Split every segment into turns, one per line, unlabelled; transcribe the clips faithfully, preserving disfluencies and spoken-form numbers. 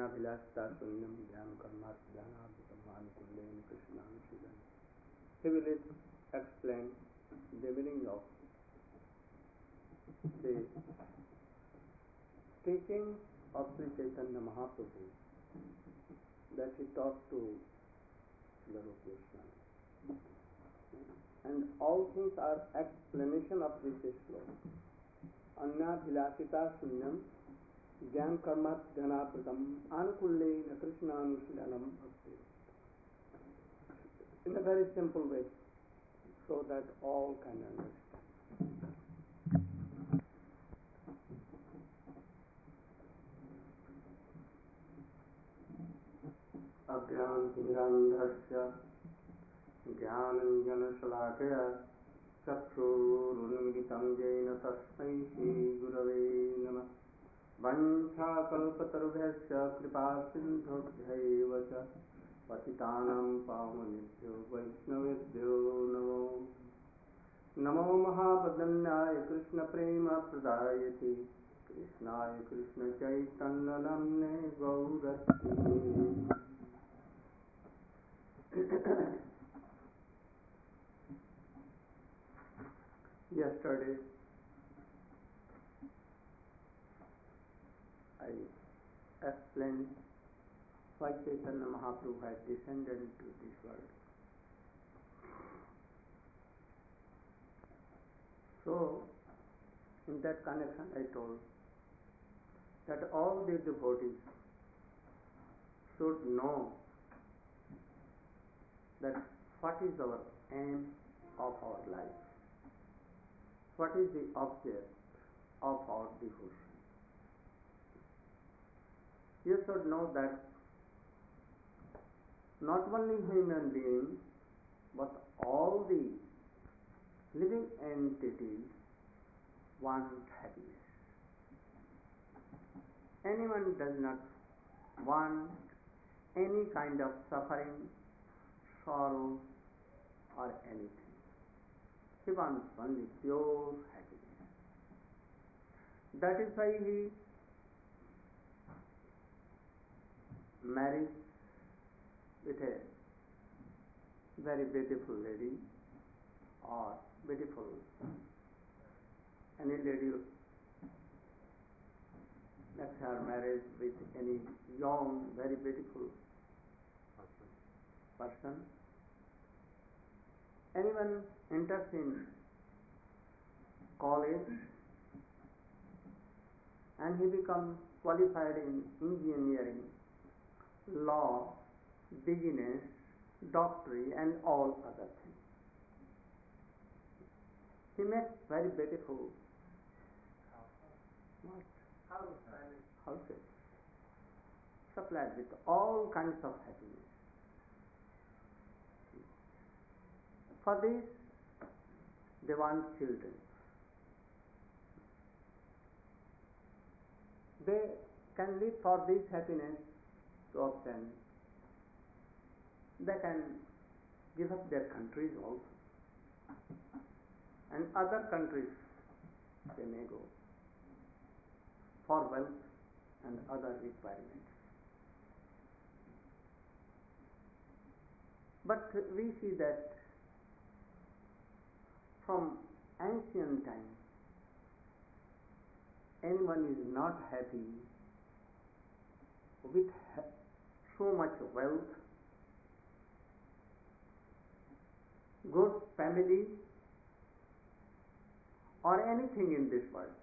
अन्याभिलाषिता शून्यम ज्ञान कर्मार्थ ज्ञानानुकुल्येन कृष्णानुशीलन. He will explain the meaning of the teaching of Sri Chaitanya Mahaprabhu that he taught to Srila Krishna. And all things are explanation of this sloka. Annabhilasita shunyam jnana karma dhanapratam anukullena krishnanushlanam. In a very simple way, so that all can understand. Ajnantirandhasya jnananjanashalakaya चक्षुरुन्मिलितं येन तस्मै श्रीगुरवे नमः. वञ्चाकल्पतरुभ्यश्च कृपासिन्धुभ्यैव च पतितानां पावनेभ्यो वैष्णवेभ्यो नमो नमो महावदन्याय कृष्णप्रेमप्रदायते कृष्णाय कृष्णचैतन्यनाम्ने गौरत्वे. Yesterday, I explained why Chaitanya Mahaprabhu had descended into this world. So, in that connection, I told that all the devotees should know that what is our aim of our life. What is the object of our devotion? You should know that not only human beings, but all the living entities want happiness. Anyone does not want any kind of suffering, sorrow, or anything. He wants only pure happiness. That is why he marries with a very beautiful lady or beautiful any lady makes her marriage with any young, very beautiful person. Anyone enters in college and he becomes qualified in engineering, law, business, doctorate and all other things. He makes very beautiful what? houses supplied with all kinds of happiness. For this, they want children. They can live for this happiness to obtain. They can give up their countries also. And other countries they may go for wealth and other requirements. But we see that from ancient times, anyone is not happy with so much wealth, good family, or anything in this world.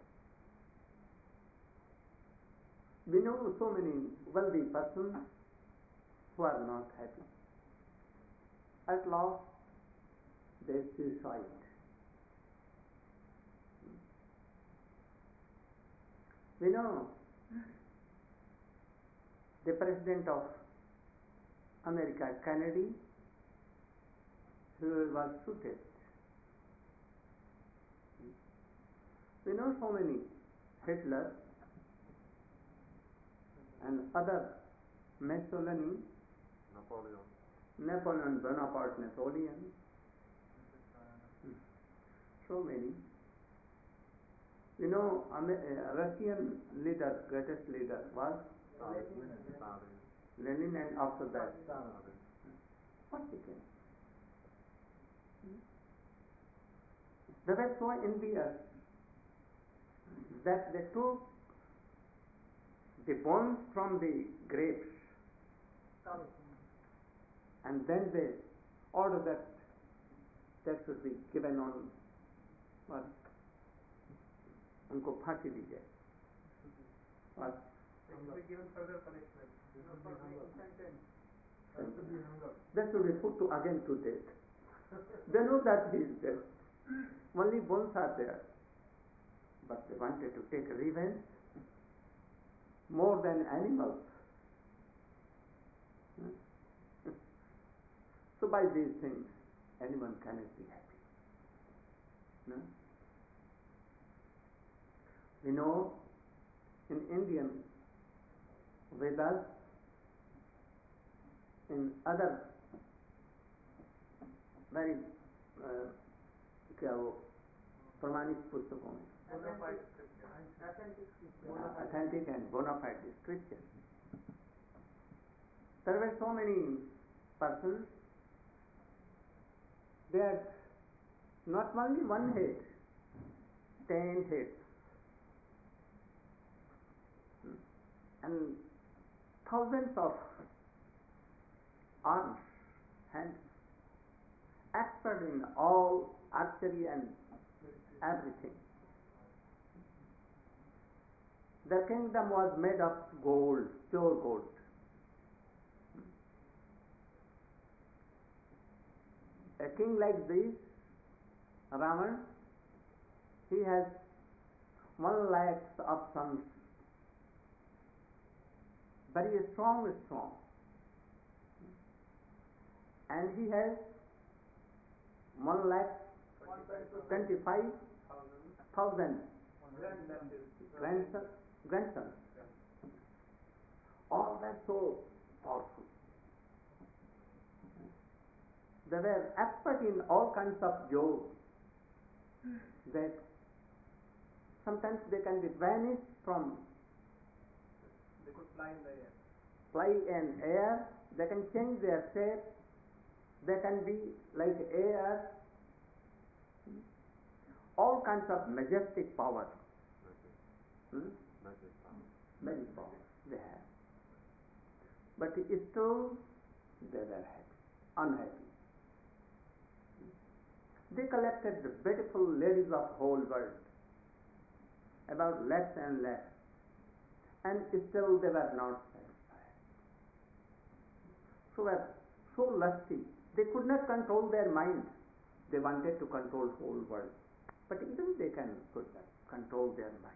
We know so many wealthy persons who are not happy. At last, they suicide. We know the President of America, Kennedy, who was shot. We know so many, Hitler and other, Mussolini,
Napoleon,
Napoleon Bonaparte, Napoleon, so many. You know, uh, Russian leader, greatest leader was Lenin, and after that, what became? They were so envious that they took the bones from the grapes and then they ordered that that should be given on what उनको फांसी दी जाए और that should be put to again to death. They know that he is dead. Only bones are there, but they wanted to take revenge more than animals. So by these things, anyone cannot be happy. No? We know in Indian Vedas, in other very uh, क्या वो प्रमाणिक पुस्तकों में authentic and bona fide scriptures, there were so many persons. They had not only one head, ten heads, and thousands of arms, hands, expert in all archery and everything. Their kingdom was made of gold, pure gold. A king like this, Ravan, he has one lakh of sons, very strong, strong, and he has one lakh twenty-five thousand grandsons. Grandsons. All were so powerful. They were expert in all kinds of yoga. That sometimes they can be vanished from.
They could fly in the air.
Fly in air. They can change their shape. They can be like air. All kinds of majestic power. Hmm? Many powers they have. But still they were happy, unhappy. They collected the beautiful ladies of whole world, about lakhs and lakhs, and still they were not satisfied. So were so lusty, they could not control their mind. They wanted to control whole world, but even they can could not control their mind.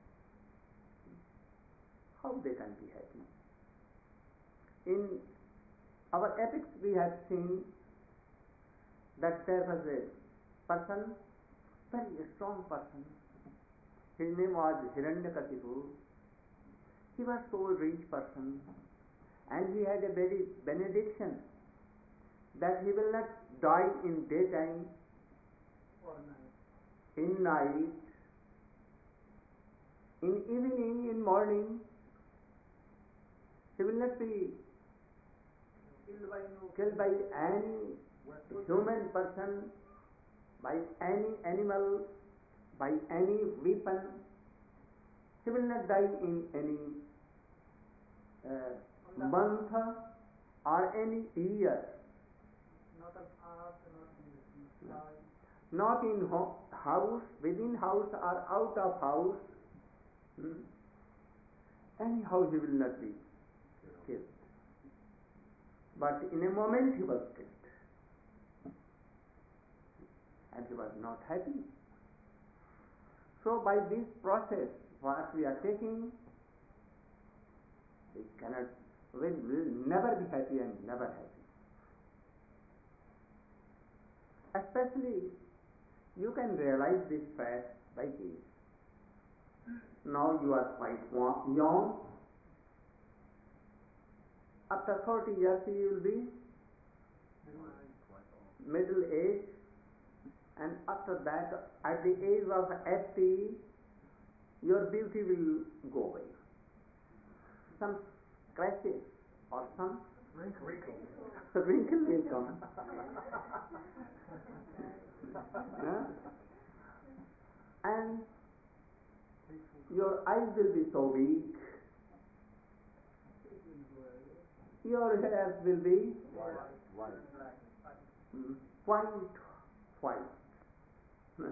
How they can be happy? In our epics we have seen that there was a person, very strong person. His name was Hiranyakasipu. He was so rich person, and he had a very benediction that he will not die in daytime,
Or night.
in night, in evening, in morning. He will not be
Killed by no
killed by any human person, by any animal, by any weapon. He will not die in any uh, month or any year.
Not on earth, not in the sky.
Not in ho- house, within house or out of house. Hmm. Anyhow he will not be killed. But in a moment he was killed. And he was not happy. So by this process, what we are taking, we cannot, we will never be happy and never happy. Especially, you can realize this fact by this. Now you are quite young. After thirty years you will be middle age, and after that, at the age of eighty, your beauty will go away. some scratches or some
Wrinkle. Wrinkle.
wrinkle will come. Huh? And your eyes will be so weak, your hairs will be
White.
mm, white, white. Huh?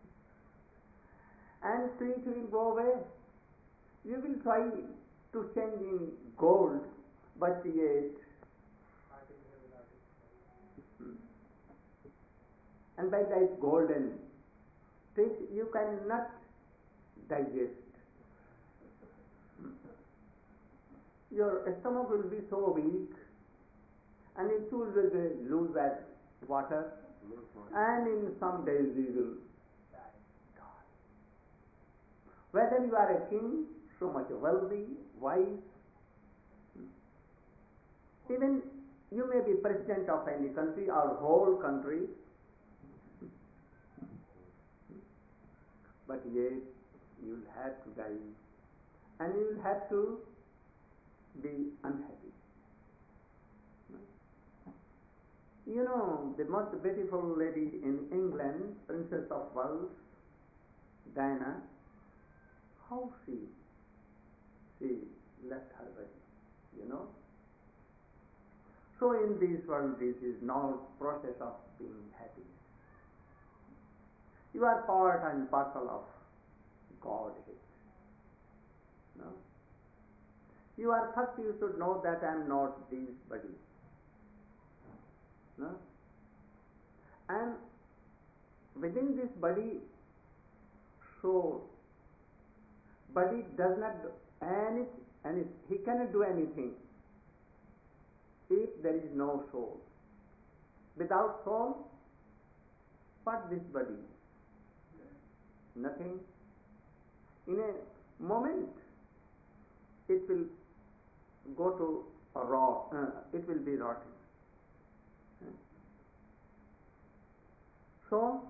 And teeth will go away. You will try to change in gold, but yet, hmm, and by that golden teeth you cannot digest. Your stomach will be so weak, and it will lose that water, and in some days you will die. Whether you are a king, so much wealthy, wise, even you may be president of any country or whole country, but yet you will have to die, and you will have to be unhappy. You know, the most beautiful lady in England, Princess of Wales, Diana, how she she left her body, you know. So in this world, this is no process of being happy. You are part and parcel of Godhead. No? You are first, you should know that I am not this body. No? And within this body, soul. Body does not do any, any, he cannot do anything if there is no soul. Without soul, what this body? Nothing. In a moment, it will go to a raw, uh, it will be rotten. So,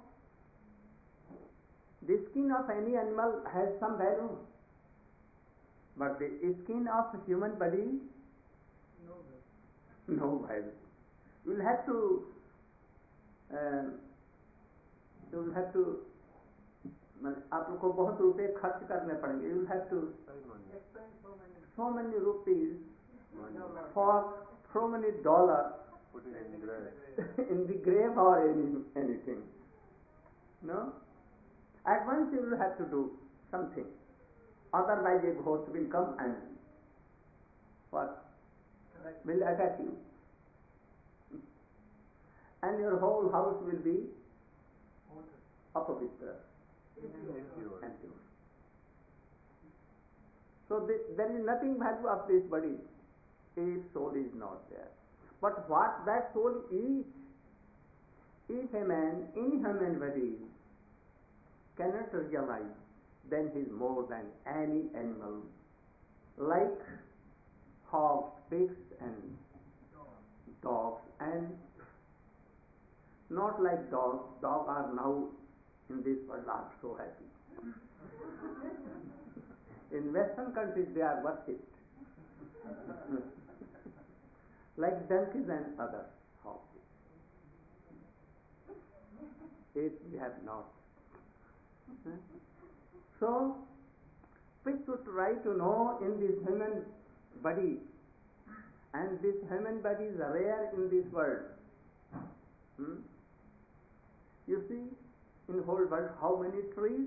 the skin of any animal has some value, but the skin of human body,
No.
no value. You will have to, um, you will have to, आप लोग को बहुत रुपए खर्च करने पड़ेंगे. You will have to
Expend so many.
so many rupees for so many dollars
Put it in the grave.
in the grave or any, anything. No? At once you will have to do something. Otherwise a ghost will come and what? Will attack you. And your whole house will be apavitra.
Impure.
Impure. So the, there is nothing value of this body if soul is not there. But what that soul is, if a man in human body cannot realize, then he is more than any animal, like hogs, pigs, and dogs, and not like dogs. Dogs are now in this world are so happy. In Western countries they are worshipped. Like donkeys and other hogs. It we have not. So, we should try to know in this human body, and this human body is rare in this world. Hmm? You see, in the whole world, how many trees,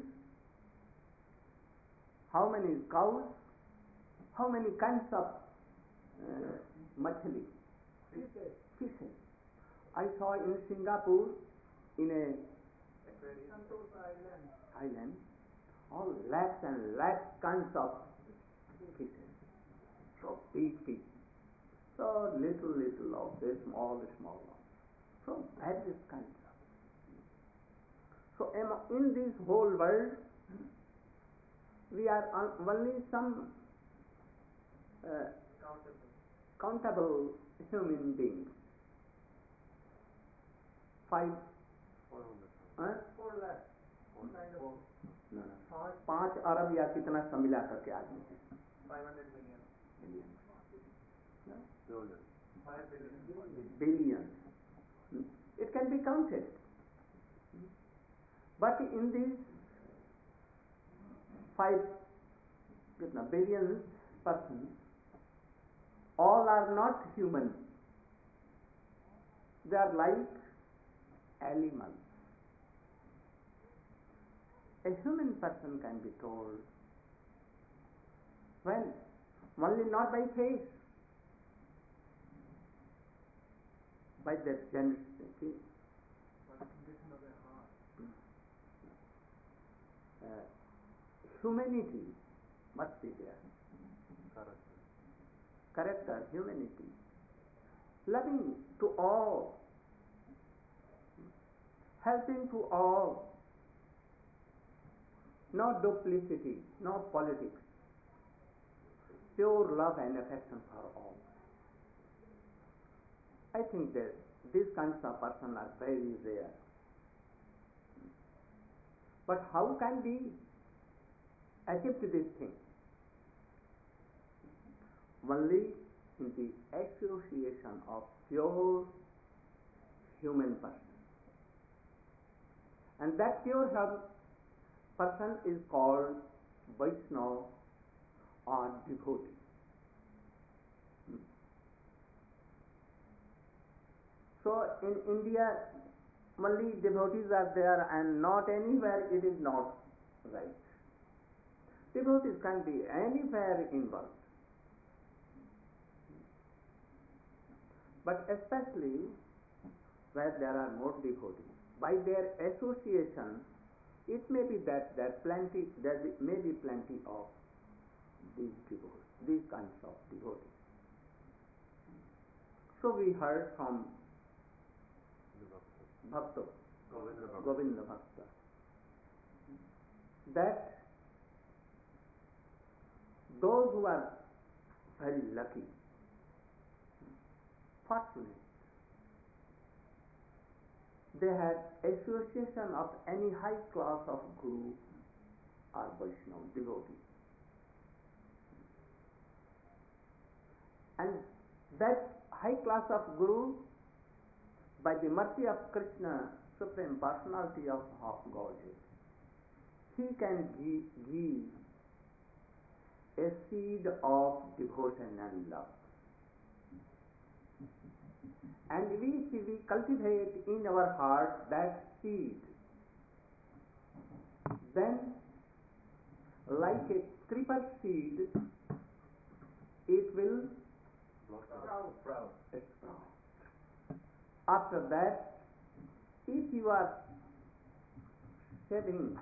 how many cows, how many kinds of uh, machli, fishes. I saw in Singapore, in a
Santosa Island.
island, all lakhs and lakhs kinds of fishes. So big fish, so little, little of the small, small ones. So various kinds of. So in this whole world, we are only some uh, countable human beings. Five. Huh?
Four lakhs. Kind of.
No, no. पांच अरब या कितना सब मिला करके आदमी है.
Five hundred million.
millions. No?
Billion.
Five billion.
Billions. Hmm? It can be counted. Hmm? But in these five you know, billion persons, all are not human. They are like animals. A human person can be told when only not by face, by their generosity,
By the condition of their heart.
uh, humanity must be there.
Character.
Character, humanity, loving to all, helping to all, no duplicity, no politics, pure love and affection for all. I think that these kinds of persons are very rare. But how can we achieve this thing? Only in the association of pure human person. And that pure hum- person is called Vaishnava or devotee. Hmm. So in India, only devotees are there, and not anywhere it is not right. Devotees can be anywhere in world. But especially where there are more devotees. By their association, it may be that there plenty there may be plenty of these devotees, these kinds of devotees. So we heard from Bhakta,
Govinda Bhakta.
Govinda Bhakta, that those who are very lucky, fortunate, they had association of any high class of Guru or Vaishnava devotee. And that high class of Guru, by the mercy of Krishna, Supreme Personality of, of Godhead, he can give, give a seed of devotion and love. And we, if we cultivate in our heart that seed, then like a creeper seed, it will
Blossom. Proud.
sprout. After that, if you are shedding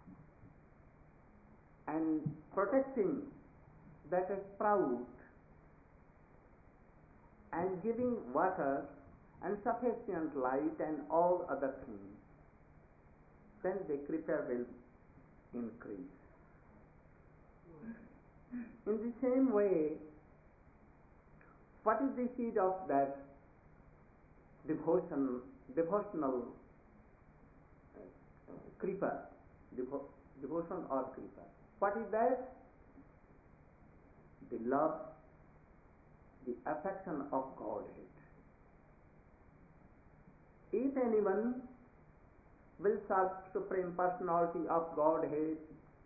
and protecting that sprout and giving water and sufficient light and all other things, then the creeper will increase. In the same way, what is the seed of that devotion, devotional uh, creeper, devo- devotion or creeper? What is that? The love, the affection of Godhead. If anyone will serve Supreme Personality of Godhead,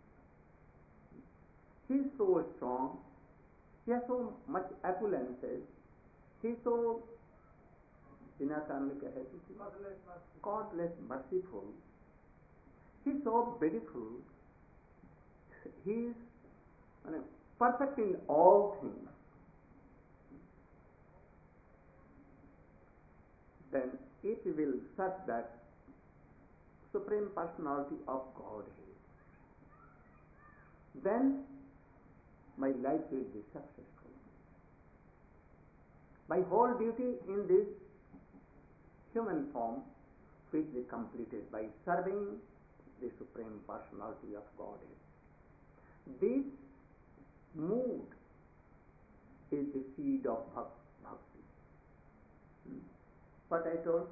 he is so strong, he has so much opulences, he is so
Godless,
godless, merciful, he is so beautiful, he is I mean, perfect in all things. Then if we will search that Supreme Personality of Godhead, then my life will be successful. My whole duty in this human form will be completed by serving the Supreme Personality of Godhead. This mood is the seed of bhakti. Hmm. What I told?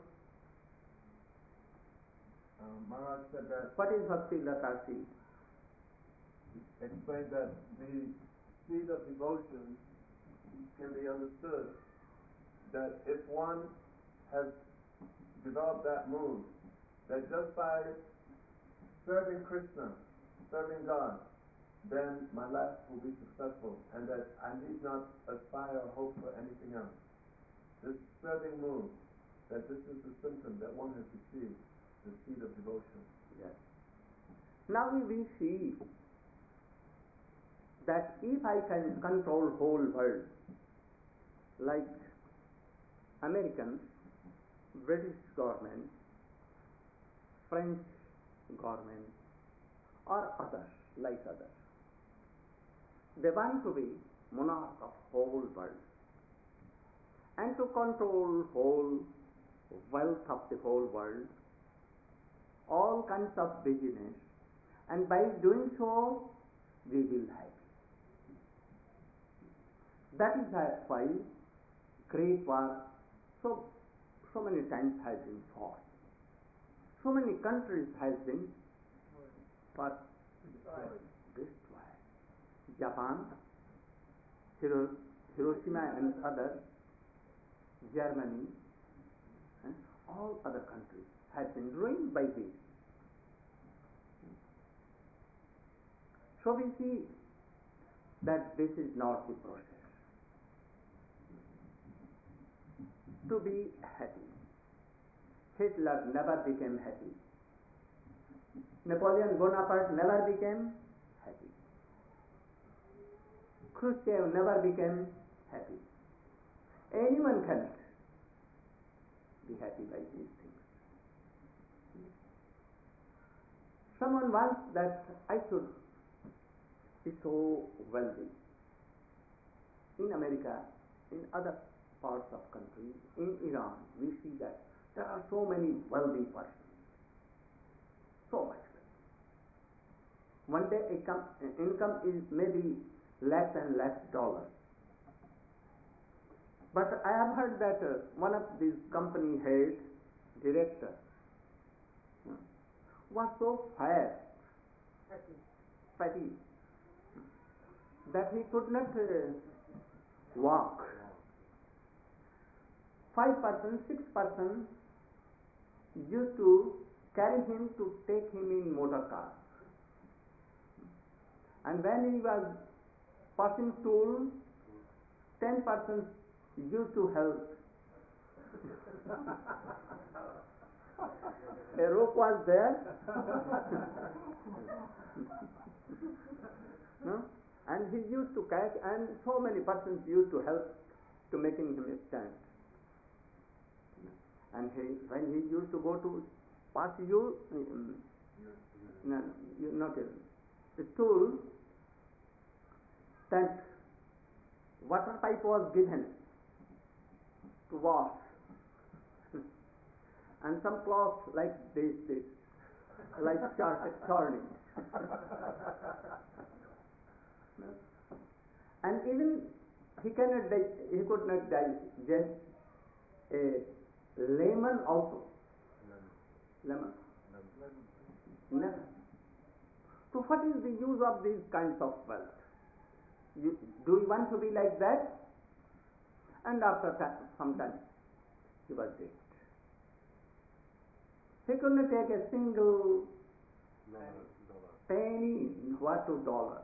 Um, Maharaj said that,
What is bhakti lata seed?
explained that the seed of devotion can be understood that if one has developed that mood, that just by serving Krishna, serving God, then my life will be successful, and that I need not aspire or hope for anything else. This serving mood, that this is the symptom that one has received, the seed of devotion.
Yes. Now we see that if I can control whole world, like Americans, British government, French government, or others, like others, they want to be monarch of whole world and to control whole wealth of the whole world, all kinds of business, and by doing so we will have. That is why great war so so many times has been fought. So many countries has been fought, destroyed. Japan, Hiro, Hiroshima and others, Germany, and all other countries have been ruined by this. So we see that this is not the process to be happy. Hitler never became happy. Napoleon Bonaparte never became happy. Khrushchev never became happy. Anyone cannot be happy by these things. Someone wants that I should be so wealthy. In America, in other parts of countries, in Iran, we see that there are so many wealthy persons, so much wealth. One day income, income is maybe less and less dollars. But I have heard that uh, one of these company head, director, uh, was so fat, fatty, that he could not uh, walk. Five person, six person used to carry him to take him in motor car. And when he was passing stool, ten persons used to help. A rope was there, no? And he used to catch, and so many persons used to help to making him stand. And he, when he used to go to pass you, um, no, you, not a, a stool, that water pipe was given to wash, and some cloth like this, this, like churning. And even he cannot die, he could not digest a lemon also. Lemon? Never. So what is the use of these kinds of wealth? You, do you want to be like that? And after that, some time, he was dead. He could not take a single penny, what to dollar.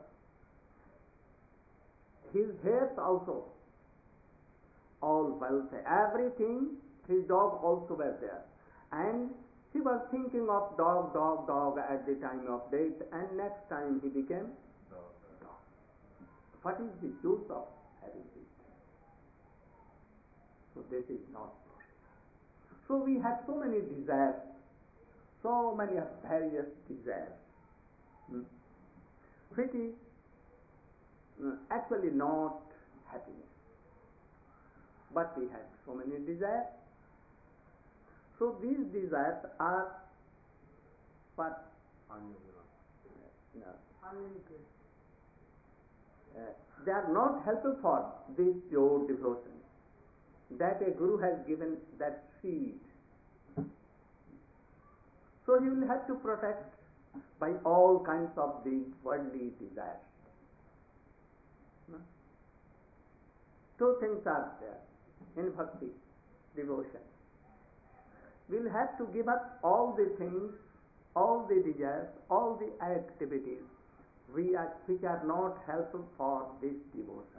His hairs also, all wealth, everything, his dog also were there. And he was thinking of dog, dog, dog at the time of death, and next time he became dog. dog. What is the use of having this? So this is not possible. So we have so many desires, so many various desires, hmm, which is uh, actually not happiness. But we have so many desires. So these desires are what? No.
Unlimited.
Uh, they are not helpful for this pure devotion that a guru has given that seed. So he will have to protect by all kinds of these worldly desires. No? Two things are there in bhakti, devotion. We'll have to give up all the things, all the desires, all the activities we are, which are not helpful for this devotion.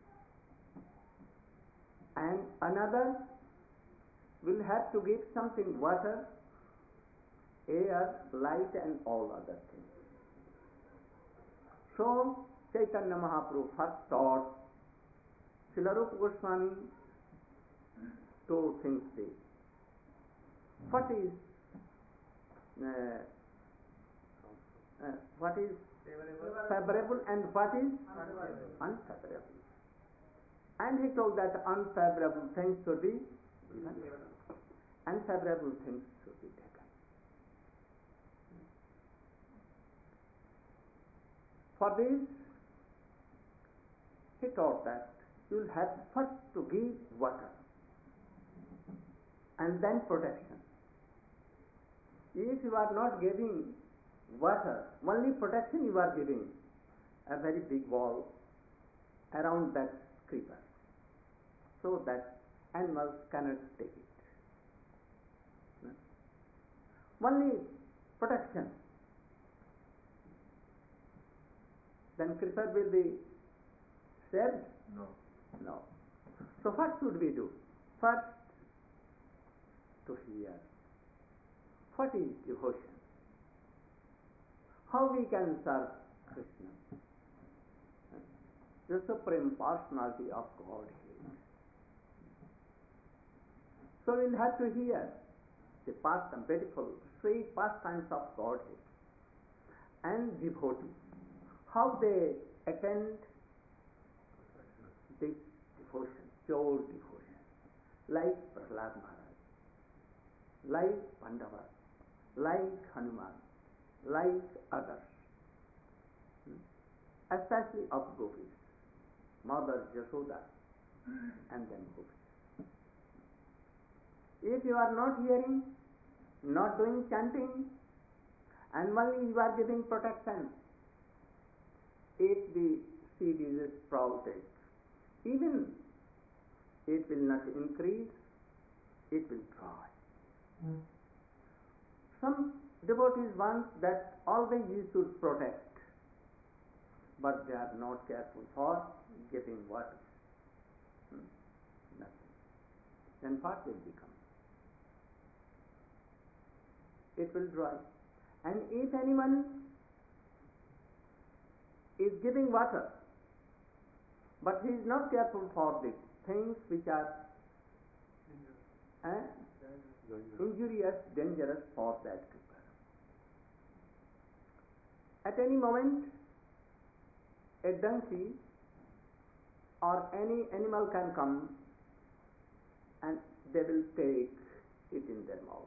And another, will have to give something: water, air, light, and all other things. So Chaitanya Mahaprabhu first taught Srila Rupa Goswami two things these. What is uh, uh, what is favorable and what is unfavorable? And he told that unfavorable things should be given, unfavorable things should be taken. For this, he taught that you will have first to give water and then protection. If you are not giving water, only protection you are giving, a very big wall around that creeper, so that animals cannot take it. Only protection. Then creeper will be saved?
No.
No. So what should we do? First, to hear. What is devotion? How we can serve Krishna, the Supreme Personality of Godhead. So we'll have to hear the pastime, beautiful, sweet pastimes of Godhead, and devotees, how they attend this devotion, pure devotion, like Prahlad Maharaj, like Pandava, like Hanuman, like others, especially of gopis, Mother Yashoda, and then gopis. If you are not hearing, not doing chanting, and only you are giving protection, if the seed is sprouted, even it will not increase, it will dry. Mm. Some devotees want that always you should protect, but they are not careful for giving water. Hmm? Nothing. Then what will become? It will dry. And if anyone is giving water, but he is not careful for the things which are eh, injurious, dangerous for that creeper. At any moment, a donkey or any animal can come and they will take it in their mouth.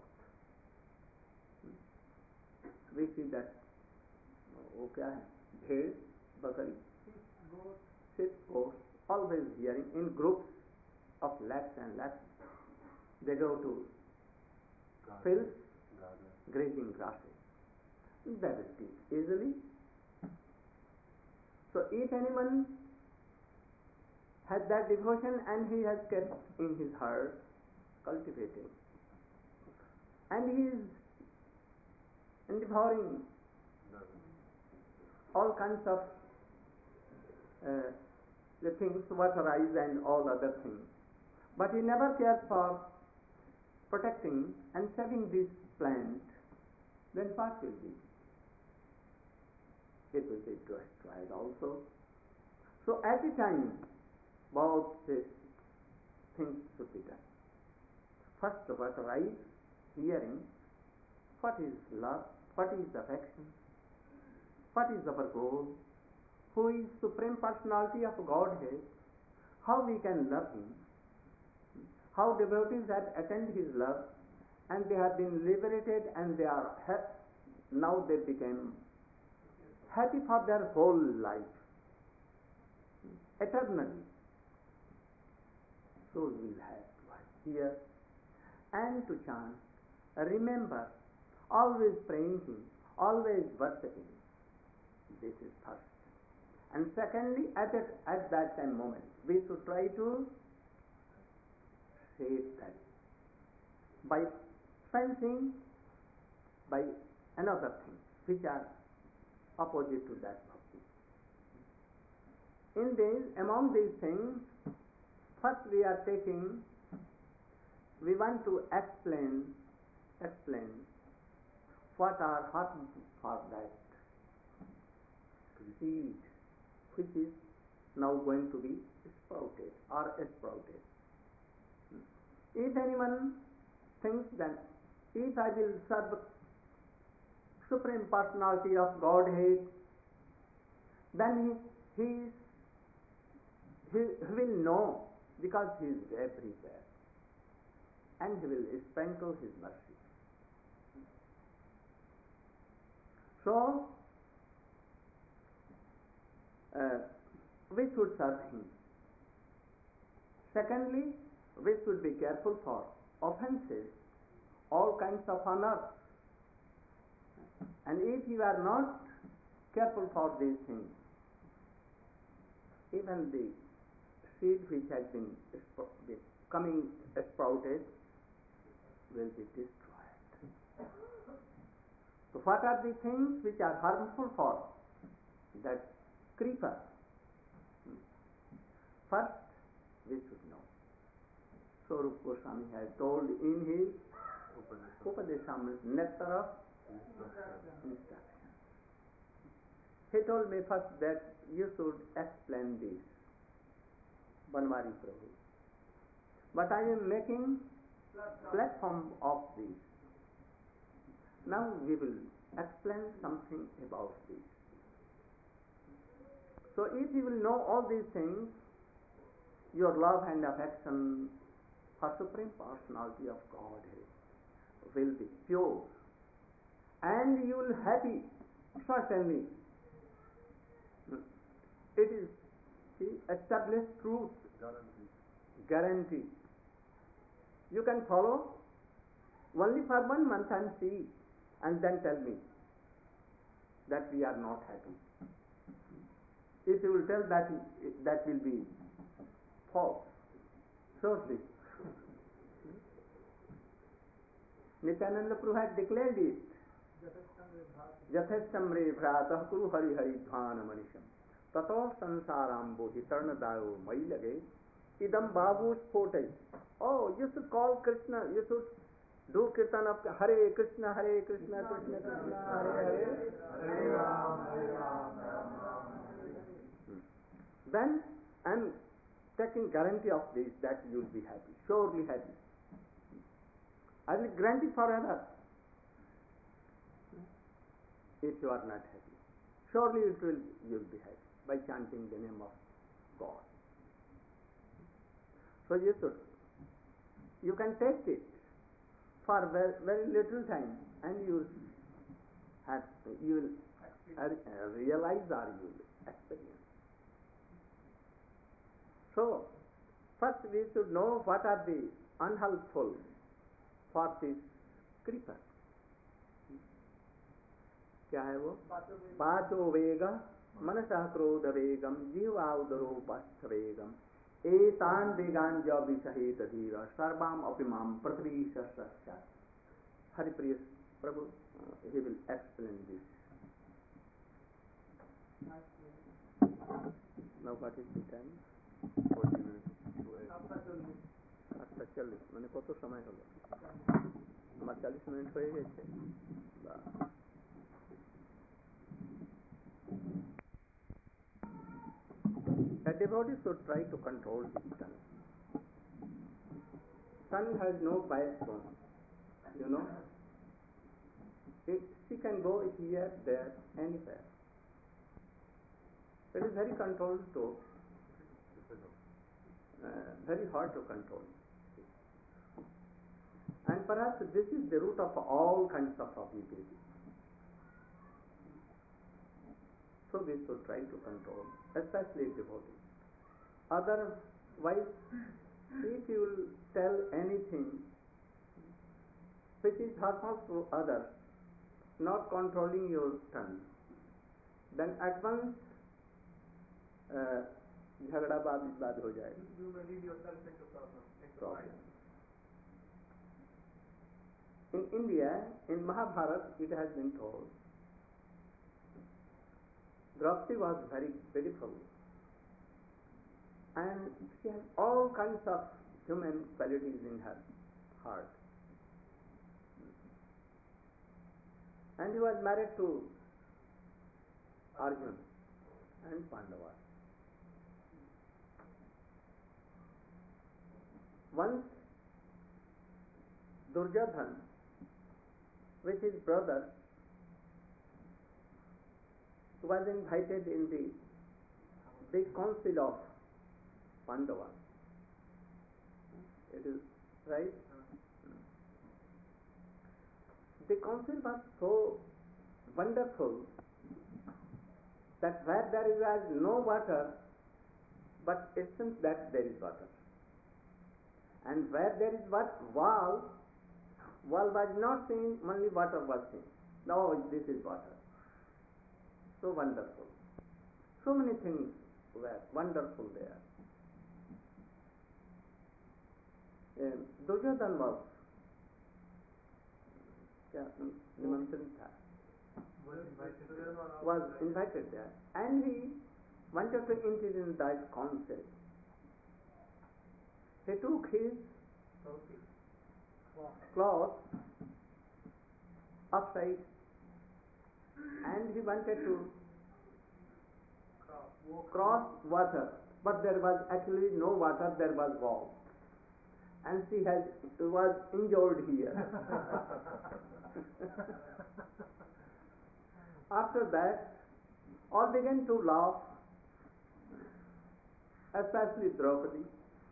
We see that, वो क्या है? भेड़, बकरी, sheep, goats, always hearing in groups of lakhs and lakhs. They go to fields, grazing grasses. They will take easily. So if anyone has that devotion and he has kept in his heart, cultivating, and he is devouring all kinds of uh, the things, waterize and all other things, but he never cares for protecting and saving this plant, then what will be? It will be destroyed also. So at the time, both these things should be done. First, waterize, hearing, what is love, what is affection, what is our goal, who is Supreme Personality of Godhead, how we can love Him, how devotees have attained His love, and they have been liberated and they are ha- now they became happy for their whole life, eternally. So we will have to hear and to chant, remember, always praying Him, always worshipping Him. This is first. And secondly, at that, at that time moment, we should try to save that by fencing by another thing which are opposite to that bhakti. In these, among these things, first we are taking, we want to explain, explain what are harmful for that seed which is now going to be sprouted or sprouted. If anyone thinks that if I will serve Supreme Personality of Godhead, then he, he, is, he, he will know because he is everywhere and he will sprinkle his mercy. So, uh, we should serve him. Secondly, we should be careful for offenses, all kinds of honor. And if you are not careful for these things, even the seed which has been coming sprouted will be destroyed. So what are the things which are harmful for that creeper? First, we should know. Swarup Goswami has told in his Upadeshamrita, Nectar of Instruction. He told me first that you should explain this, Banwari Prabhu. But I am making platform of this. Now we will explain something about this. So if you will know all these things, your love and affection for Supreme Personality of Godhead will be pure, and you will happy, certainly. It is the established truth,
Guarantee.
guarantee. You can follow only for one month and see, and then tell me that we are not happy. If you will tell that, that will be false, surely. Nityananda Prabhu had declared it. Yathestamre bhratah kuru hari hari dhvana manisham tato sansaram bodhi tarnadayo mailage idam babu spotai. Oh, you should call Krishna, you should do kirtan of Hare Krishna, Hare Krishna, Krishna Krishna, Hare Hare, Hare Ram, Hare Ram, Ram Ram. Then I am taking guarantee of this that you will be happy, surely happy. I will grant it forever. If you are not happy, surely it will, you will be happy by chanting the name of God. So you should, you can taste it for very, very little time, and you have, you will uh, realize or you will experience. So first we should know what are the unhelpful for this creeper. क्या है वो? पाचो वेग मनसः क्रोध वेगम जीवा उदरो पस्थ वेगम एतान वेगान जब विषहेत धीर सर्वाम अपिमाम पृथ्वी सस्या. Haripriya Prabhu, uh, he will explain this. Now what is the time?
forty minutes to eight.
আটটা চল্লিশ, মানে কত সময় হলো? আমার চাল্লিশ মিনিট হয়ে গেছে. A devotee should try to control his tongue. Tongue has no backbone, you know. It, she can go here, there, anywhere. It is very controlled too. Uh, very hard to control. And perhaps this is the root of all kinds of obliquity. So we should try to control, especially devotees. Otherwise, if you will tell anything which is harmful to others, not controlling your tongue, then at once झगड़ा वाद विवाद हो जाएगा.
You may lead yourself into problem, into
Problem.
fight.
In India, in Mahabharata, it has been told, Draupadi was very beautiful, and she has all kinds of human qualities in her heart. And he was married to Arjun and Pandava. Once Duryodhana, with his brother, was invited in the big council of Pandava. It is right? The council was so wonderful that where there was no water, but it seems that there is water. And where there is what wall, wall was not seen, only water was seen. Now this is water. So wonderful. So many things were wonderful there. Um, Duryodhana was क्या निमंत्रण था, was invited there, and he wanted to enter in that council. He took his cloth upside, and he wanted to cross water, but there was actually no water, there was wall, and she has was injured here. After that, all began to laugh, especially Draupadi.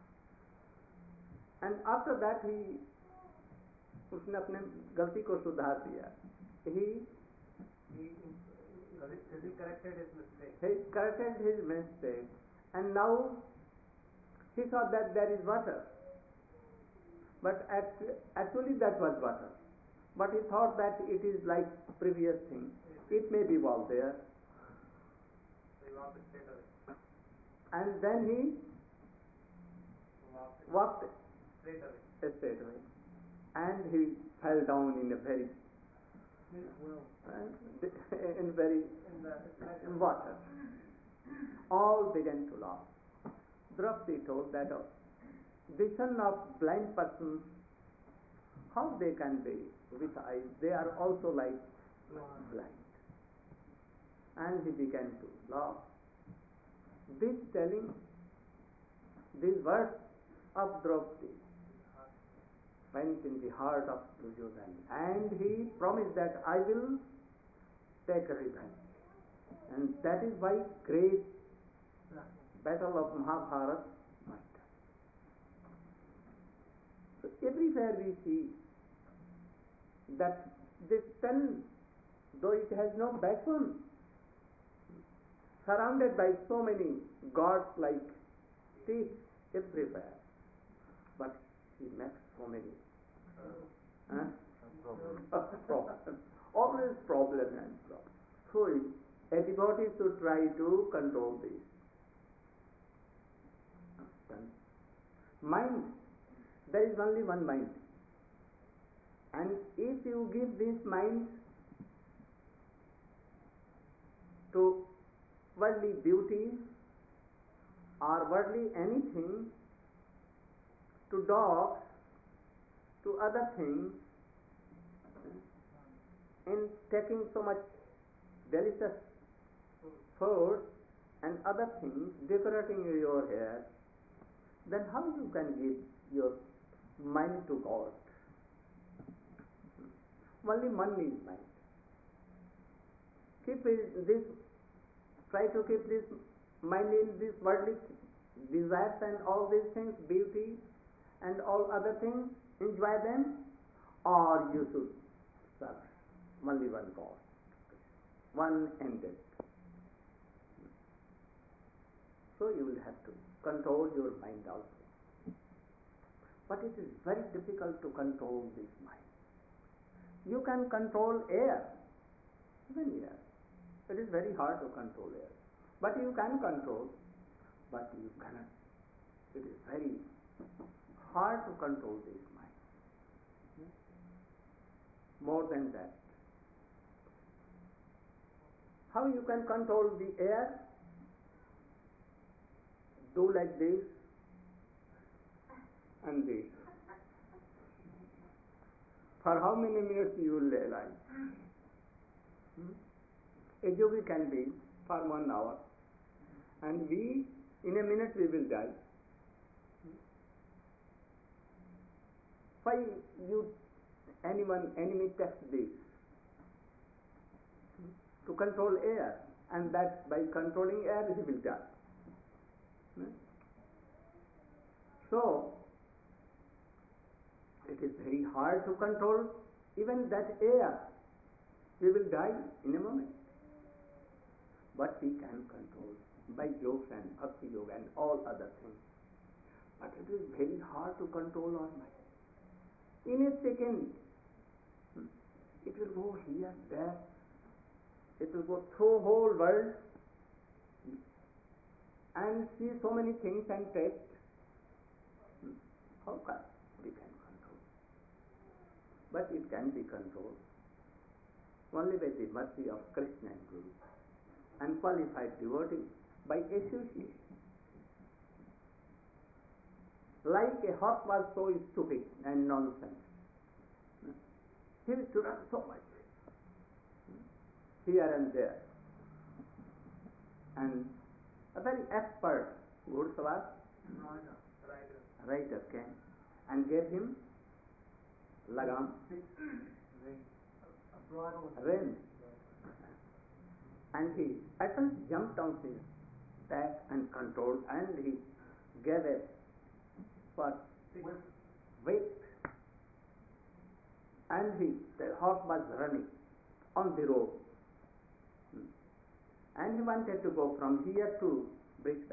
And after that, he उसने अपने गलती को सुधार दिया. He
He, he corrected his mistake.
he corrected his mistake, and now he saw that there is water, but act, actually that was water. But he thought that it is like previous thing. It may be wall there.
So he walked straight away.
And then he
Walked
walked
straight away.
straight away, and he fell down in a very
Well,
uh, in very
in the
in water. All began to laugh. Draupadi told that uh, the son of blind persons, how they can be with eyes? They are also like blind. And he began to laugh. This telling, these words of Draupadi went in the heart of Duryodhana, and he promised that I will take revenge. And that is why great battle of Mahabharata must happen. So everywhere we see that this pen, though it has no backbone, surrounded by so many gods like teeth everywhere, but he makes so many huh? problems. Always problem and problem. So everybody should try to control this. Mind, there is only one mind. And if you give this mind to worldly beauty or worldly anything, to dogs, to other things, in taking so much delicious food and other things, decorating your hair, then how you can give your mind to God? Only one is mind. Keep this, try to keep this mind in this worldly desires and all these things, beauty and all other things, enjoy them, or you should serve only one God, one ended. So you will have to control your mind also. But it is very difficult to control this mind. You can control air, even air. It is very hard to control air. But you can control but you cannot. It is very hard to control this mind. More than that, how you can control the air? Do like this and this. For how many minutes you will lay alive? Hmm? A yogi can be for one hour, and we, in a minute, we will die. Why you, anyone, enemy tests this? To control air, and that by controlling air he will die. So, it is very hard to control even that air. We will die in a moment. But we can control by yoga and bhakti yoga and all other things. But it is very hard to control our mind. In a second, it will go here, there. It will go through whole world and see so many things and taste. How can we can control? But it can be controlled only by the mercy of Krishna and Guru and qualified devotee by association. Like a horse was so stupid and nonsense. He used to run so much here and there. And a very expert Ghursavar rider came and gave him lagam, rein, and he at once jumped on his back and controlled, and he gave a what weight, and he the horse was running on the road, and he wanted to go from here to Brisbane.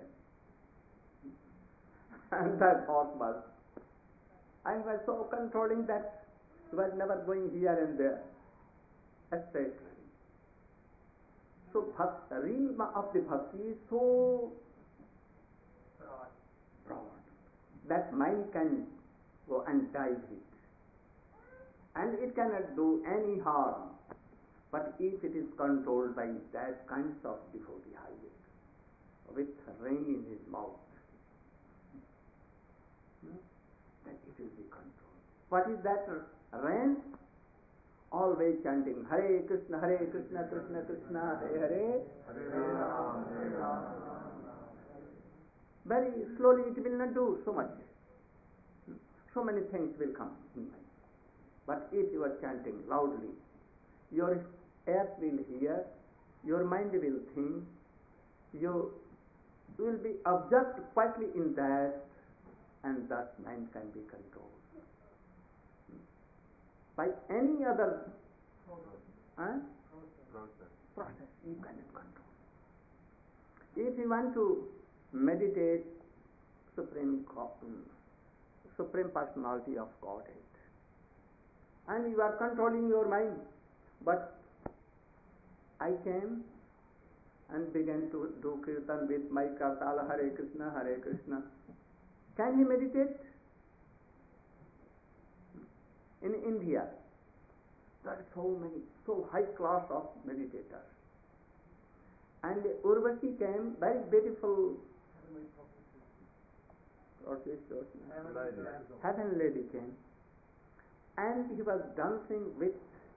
And that horse was, I was so controlling that he was never going here and there, straight running. So bhakti, the realm of the bhakti is so broad, broad that mind can go and dive it, and it cannot do any harm. But if it is controlled by that kinds of devotee highway, with rain in his mouth, then it will be controlled. What is that rain? Always chanting Hare Krishna, Hare Krishna, Krishna Krishna, Hare Hare.
Hare Ram, Hare Ram.
Very slowly it will not do so much. So many things will come in mind. But if you are chanting loudly, your ears will hear, your mind will think, you will be absorbed quietly in that, and thus mind can be controlled. By any other huh?
Process.
process, you cannot control. If you want to meditate Supreme, Supreme Personality of Godhead, and you are controlling your mind, but I came and began to do kirtan with my kartala Hare Krishna, Hare Krishna. Can he meditate? In India, there are so many, so high class of meditators. And Urvashi came, very beautiful, heaven lady came, and he was dancing with,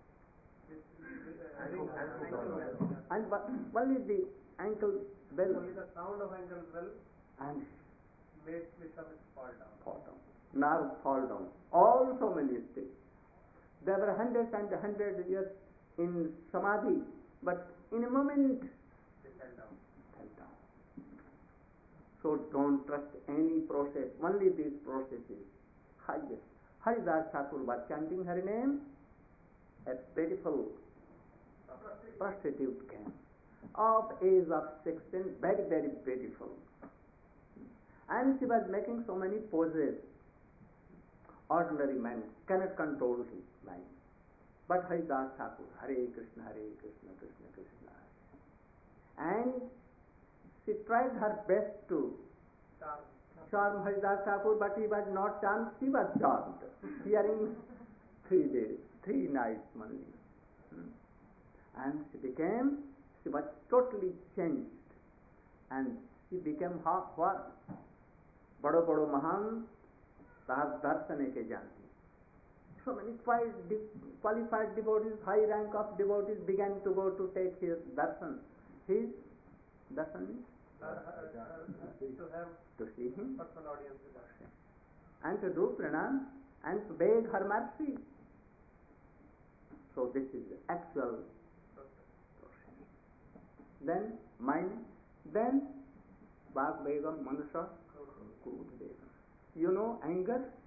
and only the ankle bell,
Only the sound of ankle bell
and
made Vishwamitra fall down.
fall down. Now fall down. All so many states. There were hundreds and hundreds years in samadhi, but in a moment
They fell down.
fell down. So don't trust any process. Only these processes. Highest. Haridas Thakur was chanting her name. A beautiful prostitute came, of age of sixteen, very, very beautiful. And she was making so many poses. Ordinary man cannot control his mind. But Haridas Thakur, Hare Krishna, Hare Krishna, Krishna Krishna. And she tried her best to
Charm.
charm Haridas Thakur, but he was not charmed, she was charmed. Hearing three days, three nights only. Hmm. And she became, she was totally changed. And she became half what? Bado Bado Mahan Sahab Darsane ke janti. So many qualified devotees, high rank of devotees began to go to take his darshan. His darshan means
Uh, uh, uh, to have
to see him
personal audience with us.
and to do pranam and to beg her mercy. So this is the actual process. Then mind, then Bhag Begam, Manusha, Krodh Begam. You know anger?